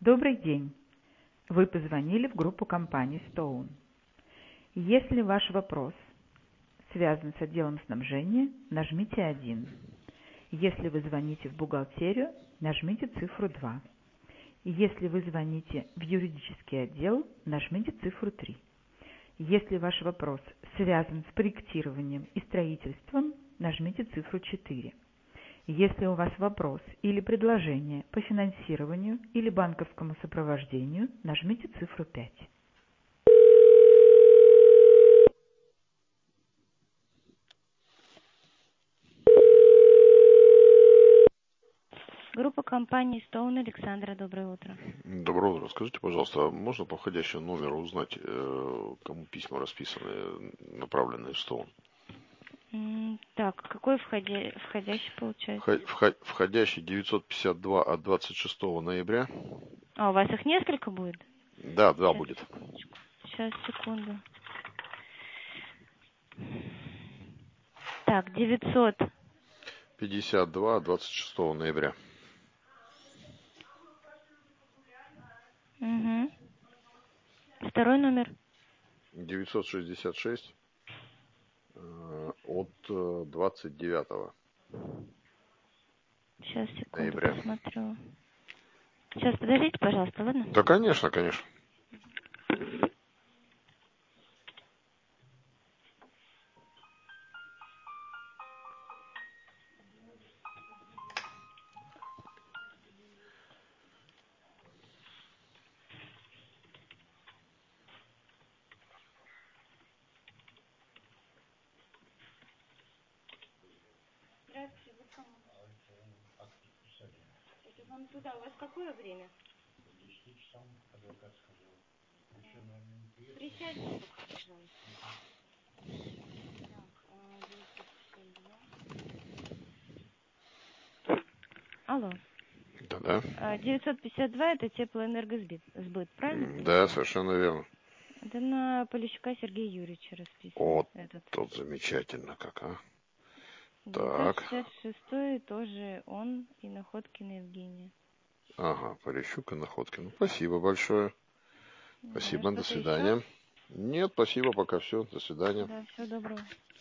Добрый день! Вы позвонили в группу компании Stone. Если ваш вопрос связан с отделом снабжения, нажмите 1. Если вы звоните в бухгалтерию, нажмите цифру 2. Если вы звоните в юридический отдел, нажмите цифру 3. Если ваш вопрос связан с проектированием и строительством, нажмите цифру 4. Если у вас вопрос или предложение по финансированию или банковскому сопровождению, нажмите цифру 5. Группа компании Stone. Александра, доброе утро. Доброе утро. Скажите, пожалуйста, а можно по входящему номеру узнать, кому письма расписаны, направленные в Stone? Так, какой входящий получается? Входящий 952 от 26 ноября. А, у вас их несколько будет? Да, два Сейчас, будет. секундочку. Сейчас, секунду. Так, 900. 52 от 26 ноября. Угу. Второй номер? 966 от 29 Сейчас, секунду, ноября. посмотрю. Сейчас, подождите, пожалуйста, ладно? Да, конечно, конечно. Здравствуйте, вы к кому? Это вам туда. У вас какое время? Присядьте только, пожалуйста. Так, 952. Алло. Да-да. 952 это теплоэнергосбыт, правильно? Да, совершенно верно. Это на Полищука Сергея Юрьевича расписан. Вот Этот. тут замечательно как, а. Так. 966 тоже он и Находкина Евгения. Ага, Полищук и Находкин. Спасибо большое. Да, Спасибо, до что-то еще? свидания. Нет, спасибо, пока все. До свидания. Да, всего доброго.